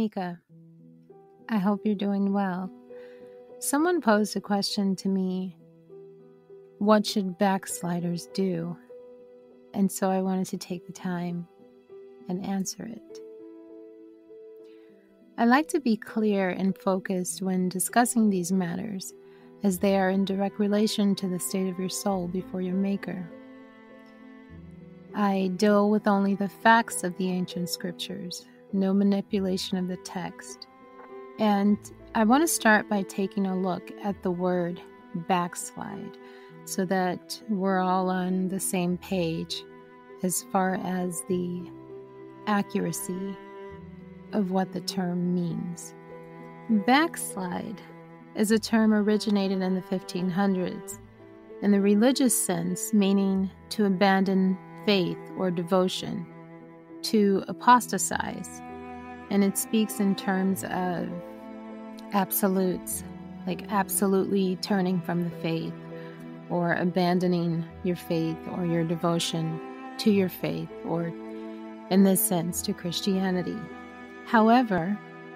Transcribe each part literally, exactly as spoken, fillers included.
Mika. I hope you're doing well. Someone posed a question to me, what should backsliders do? And so I wanted to take the time and answer it. I like to be clear and focused when discussing these matters, as they are in direct relation to the state of your soul before your Maker. I deal with only the facts of the ancient scriptures, no manipulation of the text. And I want to start by taking a look at the word backslide so that we're all on the same page as far as the accuracy of what the term means. Backslide is a term originated in the fifteen hundreds in the religious sense, meaning to abandon faith or devotion, to apostatize, and it speaks in terms of absolutes, like absolutely turning from the faith or abandoning your faith or your devotion to your faith, or in this sense to Christianity. However,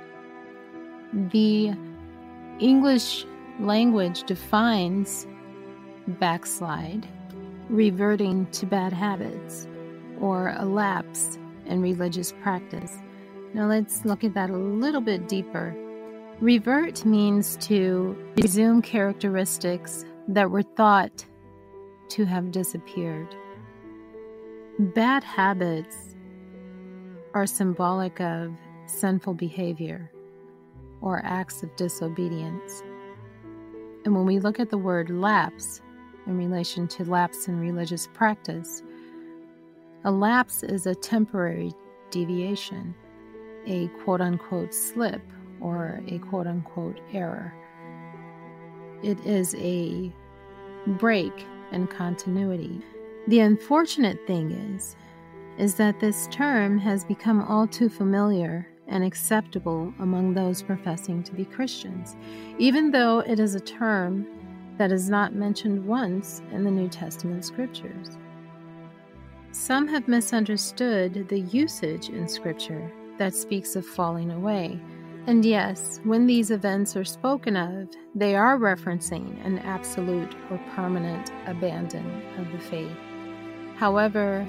the English language defines backslide, reverting to bad habits, or a lapse in religious practice. Now let's look at that a little bit deeper. Revert means to resume characteristics that were thought to have disappeared. Bad habits are symbolic of sinful behavior or acts of disobedience. And when we look at the word lapse in relation to lapse in religious practice, a lapse is a temporary deviation, a quote-unquote slip, or a quote-unquote error. It is a break in continuity. The unfortunate thing is, is that this term has become all too familiar and acceptable among those professing to be Christians, even though it is a term that is not mentioned once in the New Testament scriptures. Some have misunderstood the usage in Scripture that speaks of falling away. And yes, when these events are spoken of, they are referencing an absolute or permanent abandon of the faith. However,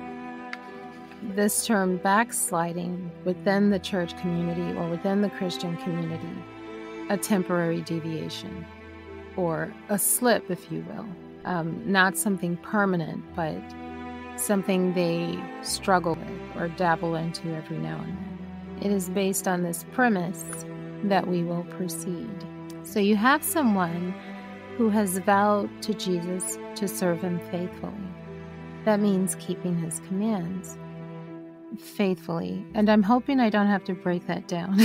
this term backsliding within the church community or within the Christian community, a temporary deviation or a slip, if you will, um, not something permanent, but something they struggle with or dabble into every now and then. It is based on this premise that we will proceed. So you have someone who has vowed to Jesus to serve him faithfully. That means keeping his commands faithfully. And I'm hoping I don't have to break that down.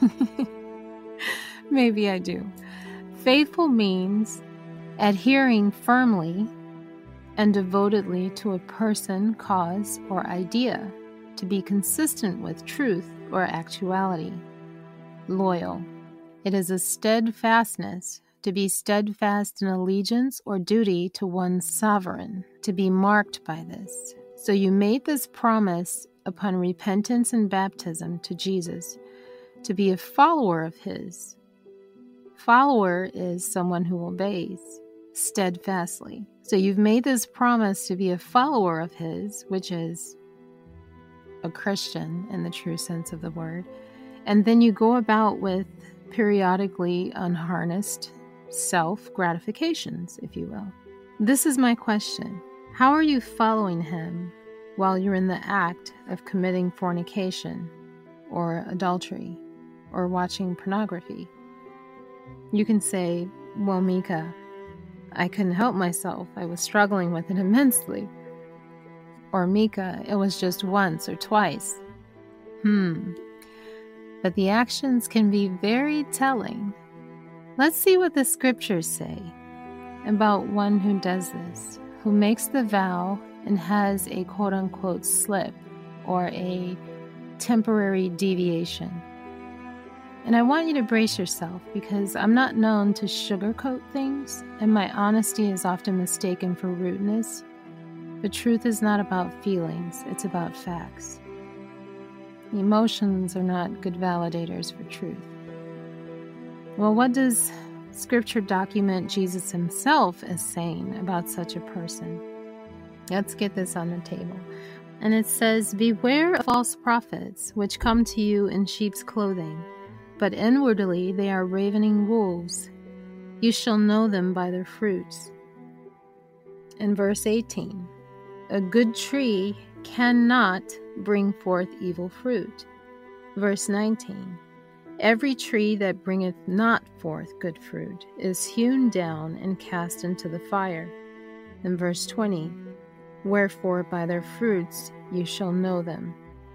Maybe I do. Faithful means adhering firmly and devotedly to a person, cause, or idea, to be consistent with truth or actuality. Loyal. It is a steadfastness, to be steadfast in allegiance or duty to one's sovereign, to be marked by this. So you made this promise upon repentance and baptism to Jesus, to be a follower of his. Follower is someone who obeys steadfastly. So you've made this promise to be a follower of his, which is a Christian in the true sense of the word. And then you go about with periodically unharnessed self-gratifications, if you will. This is my question. How are you following him while you're in the act of committing fornication or adultery or watching pornography? You can say, well, Mika, I couldn't help myself. I was struggling with it immensely. Or Mika, it was just once or twice. Hmm. But the actions can be very telling. Let's see what the scriptures say about one who does this, who makes the vow and has a quote-unquote slip or a temporary deviation. And I want you to brace yourself, because I'm not known to sugarcoat things, and my honesty is often mistaken for rudeness. The truth is not about feelings, it's about facts. Emotions are not good validators for truth. Well, what does Scripture document Jesus himself as saying about such a person? Let's get this on the table. And it says, "Beware of false prophets, which come to you in sheep's clothing, but inwardly they are ravening wolves. You shall know them by their fruits." In verse eighteen, "A good tree cannot bring forth evil fruit." Verse nineteen, "Every tree that bringeth not forth good fruit is hewn down and cast into the fire." In verse twenty, "Wherefore by their fruits you shall know them."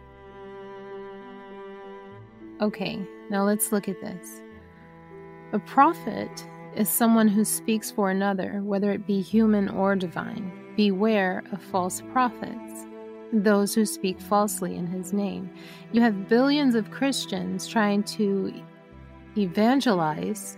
Okay, now let's look at this. A prophet is someone who speaks for another, whether it be human or divine. Beware of false prophets, those who speak falsely in his name. You have billions of Christians trying to evangelize,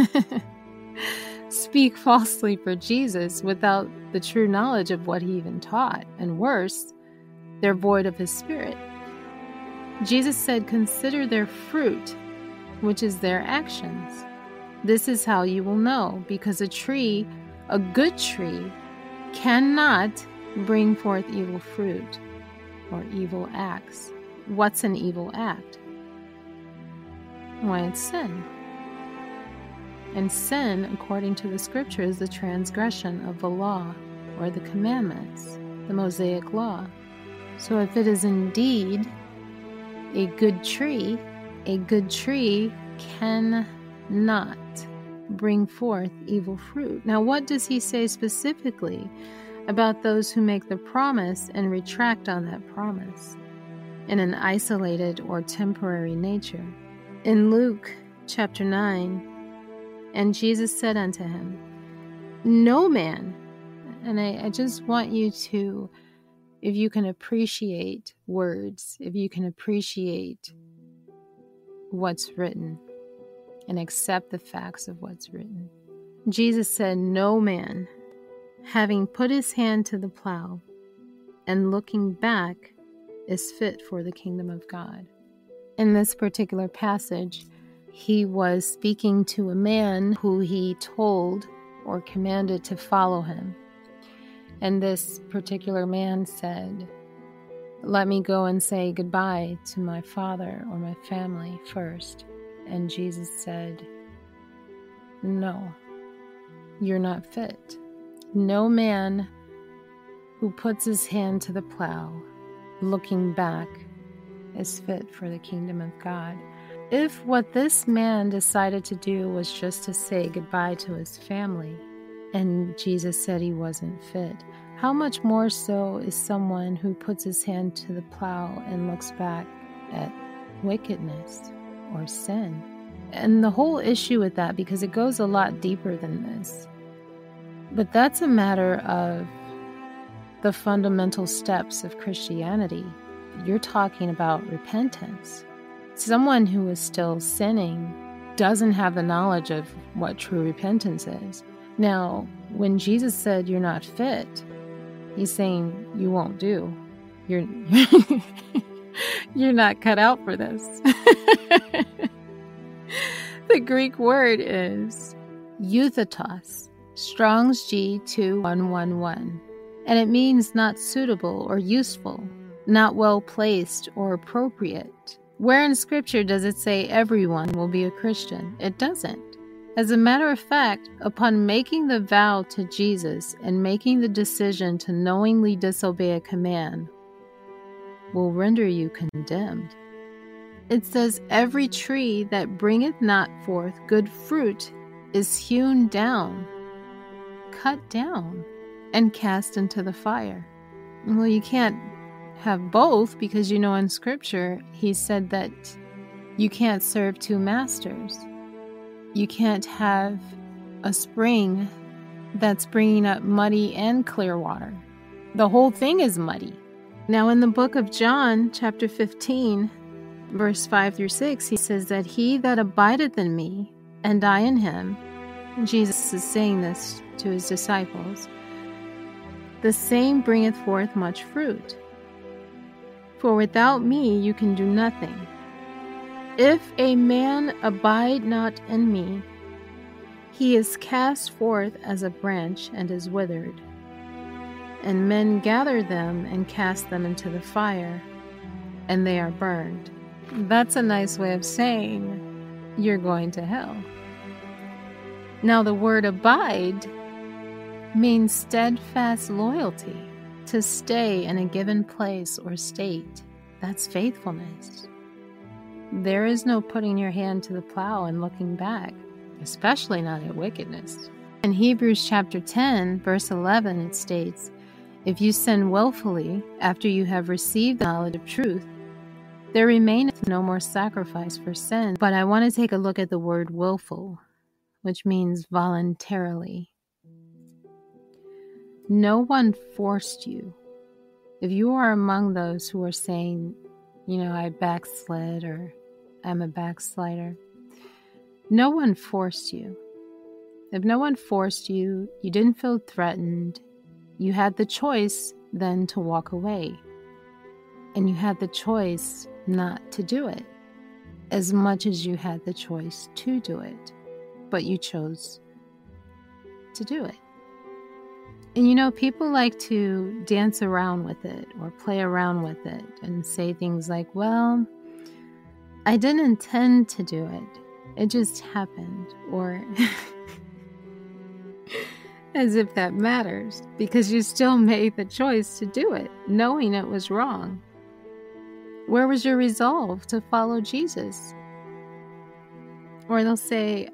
speak falsely for Jesus without the true knowledge of what he even taught. And worse, they're void of his Spirit. Jesus said, "Consider their fruit," which is their actions. This is how you will know, because a tree, a good tree, cannot bring forth evil fruit or evil acts. What's an evil act? Why, it's sin. And sin, according to the Scripture, is the transgression of the law or the commandments, the Mosaic law. So if it is indeed a good tree, a good tree cannot bring forth evil fruit. Now, what does he say specifically about those who make the promise and retract on that promise in an isolated or temporary nature? In Luke chapter nine, "And Jesus said unto him, No man," and I, I just want you to, if you can appreciate words, if you can appreciate what's written and accept the facts of what's written. Jesus said, "No man, having put his hand to the plow and looking back, is fit for the kingdom of God." In this particular passage, he was speaking to a man who he told or commanded to follow him. And this particular man said, "Let me go and say goodbye to my father or my family first." And Jesus said, "No, you're not fit. No man who puts his hand to the plow, looking back, is fit for the kingdom of God." If what this man decided to do was just to say goodbye to his family, and Jesus said he wasn't fit, how much more so is someone who puts his hand to the plow and looks back at wickedness or sin? And the whole issue with that, because it goes a lot deeper than this, but that's a matter of the fundamental steps of Christianity. You're talking about repentance. Someone who is still sinning doesn't have the knowledge of what true repentance is. Now, when Jesus said you're not fit, he's saying you won't do. You're you're not cut out for this. The Greek word is euthatos, Strong's G two one one one, and it means not suitable or useful, not well placed or appropriate. Where in Scripture does it say everyone will be a Christian? It doesn't. As a matter of fact, upon making the vow to Jesus and making the decision to knowingly disobey a command will render you condemned. It says, "Every tree that bringeth not forth good fruit is hewn down," cut down, "and cast into the fire." Well, you can't have both, because you know in Scripture he said that you can't serve two masters. You can't have a spring that's bringing up muddy and clear water. The whole thing is muddy. Now in the book of John, chapter fifteen, verse five through six, he says that he that abideth in me, and I in him, Jesus is saying this to his disciples, the same bringeth forth much fruit. For without me you can do nothing. If a man abide not in me, he is cast forth as a branch and is withered. And men gather them and cast them into the fire, and they are burned. That's a nice way of saying you're going to hell. Now, the word abide means steadfast loyalty, to stay in a given place or state. That's faithfulness. There is no putting your hand to the plow and looking back, especially not at wickedness. In Hebrews chapter ten, verse eleven, it states, "If you sin willfully after you have received the knowledge of truth, there remaineth no more sacrifice for sin." But I want to take a look at the word willful, which means voluntarily. No one forced you. If you are among those who are saying, you know, I backslid or I'm a backslider, no one forced you. If no one forced you, you didn't feel threatened, you had the choice then to walk away. And you had the choice not to do it, as much as you had the choice to do it. But you chose to do it. And you know, people like to dance around with it or play around with it and say things like, well, I didn't intend to do it. It just happened. Or as if that matters, because you still made the choice to do it, knowing it was wrong. Where was your resolve to follow Jesus? Or they'll say,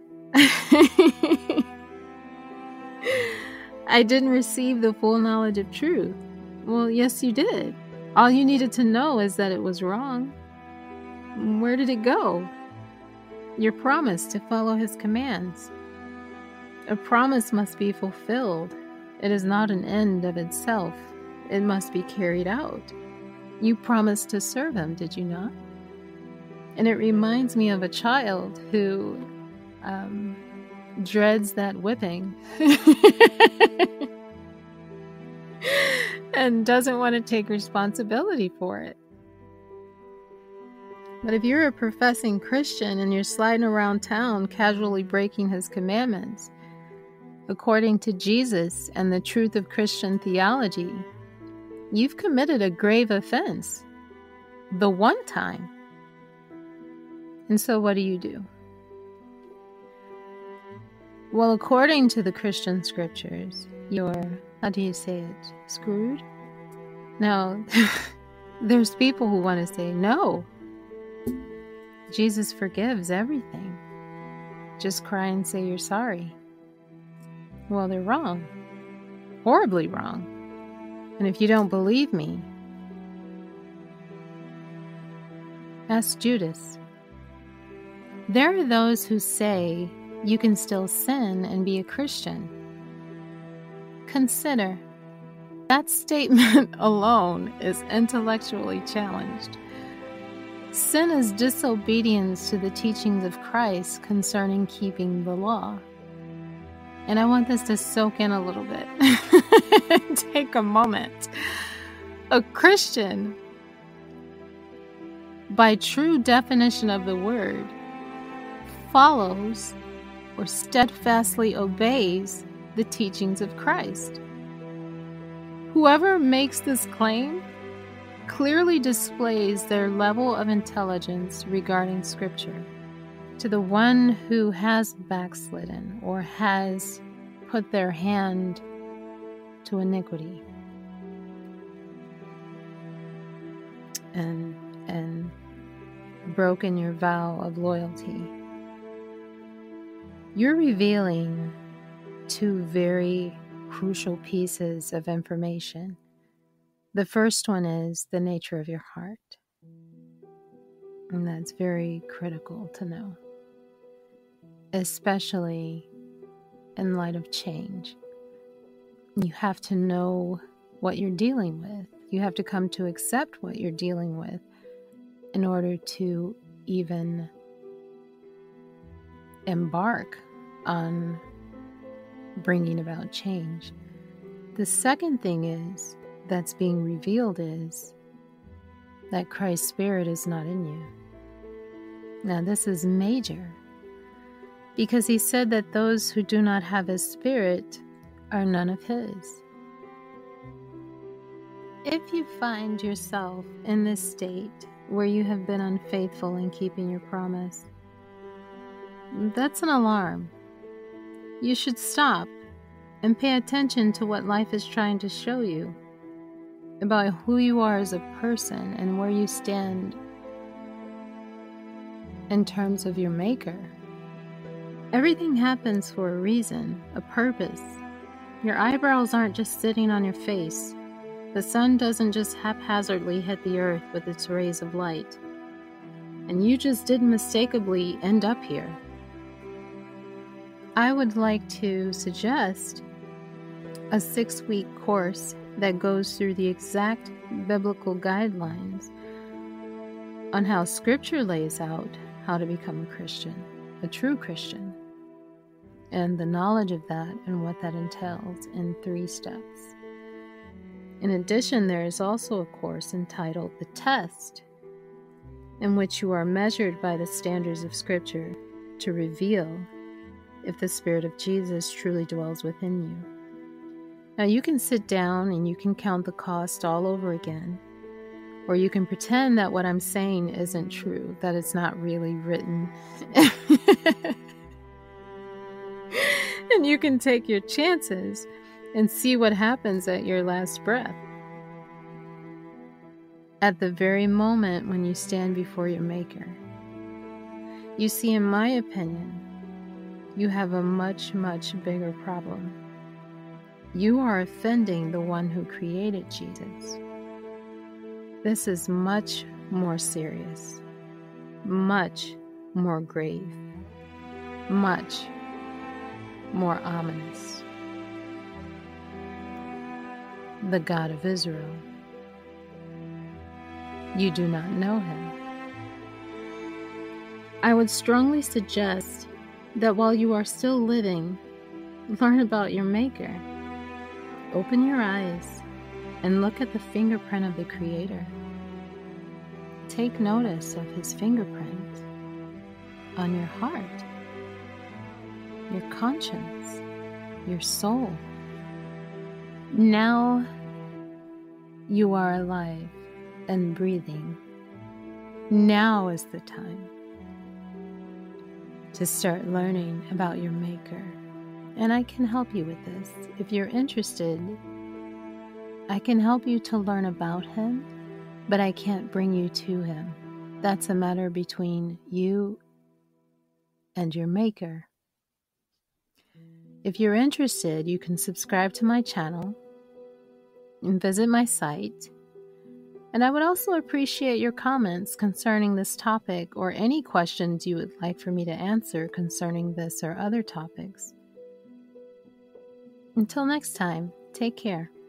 I didn't receive the full knowledge of truth. Well, yes, you did. All you needed to know is that it was wrong. Where did it go? Your promise to follow his commands. A promise must be fulfilled. It is not an end of itself. It must be carried out. You promised to serve him, did you not? And it reminds me of a child who um, dreads that whipping and doesn't want to take responsibility for it. But if you're a professing Christian and you're sliding around town casually breaking his commandments, according to Jesus and the truth of Christian theology, you've committed a grave offense, the one time. And so what do you do? Well, according to the Christian scriptures, you're, how do you say it, screwed? Now, there's people who want to say, no, Jesus forgives everything. Just cry and say you're sorry. Well, they're wrong. Horribly wrong. And if you don't believe me, ask Judas. There are those who say you can still sin and be a Christian. Consider, that statement alone is intellectually challenged. Sin is disobedience to the teachings of Christ concerning keeping the law. And I want this to soak in a little bit. Take a moment. A Christian, by true definition of the word, follows or steadfastly obeys the teachings of Christ. Whoever makes this claim clearly displays their level of intelligence regarding Scripture. To the one who has backslidden or has put their hand to iniquity and and broken your vow of loyalty, you're revealing two very crucial pieces of information. The first one is the nature of your heart. And that's very critical to know, especially in light of change. You have to know what you're dealing with. You have to come to accept what you're dealing with in order to even embark on bringing about change. The second thing is that's being revealed is that Christ's Spirit is not in you. Now, this is major, because he said that those who do not have his Spirit are none of his. If you find yourself in this state where you have been unfaithful in keeping your promise, that's an alarm. You should stop and pay attention to what life is trying to show you about who you are as a person and where you stand in terms of your Maker. Everything happens for a reason, a purpose. Your eyebrows aren't just sitting on your face. The sun doesn't just haphazardly hit the earth with its rays of light. And you just didn't mistakenly end up here. I would like to suggest a six-week course that goes through the exact biblical guidelines on how Scripture lays out how to become a Christian, a true Christian, and the knowledge of that and what that entails in three steps. In addition, there is also a course entitled The Test, in which you are measured by the standards of Scripture to reveal if the Spirit of Jesus truly dwells within you. Now, you can sit down and you can count the cost all over again, or you can pretend that what I'm saying isn't true, that it's not really written. And you can take your chances and see what happens at your last breath. At the very moment when you stand before your Maker. You see, in my opinion, you have a much, much bigger problem. You are offending the one who created Jesus. This is much more serious, much more grave, much more ominous. The God of Israel. You do not know him. I would strongly suggest that while you are still living, learn about your Maker. Open your eyes and look at the fingerprint of the Creator. Take notice of his fingerprint on your heart, your conscience, your soul. Now you are alive and breathing. Now is the time to start learning about your Maker. And I can help you with this. If you're interested, I can help you to learn about him, but I can't bring you to him. That's a matter between you and your Maker. If you're interested, you can subscribe to my channel and visit my site. And I would also appreciate your comments concerning this topic or any questions you would like for me to answer concerning this or other topics. Until next time, take care.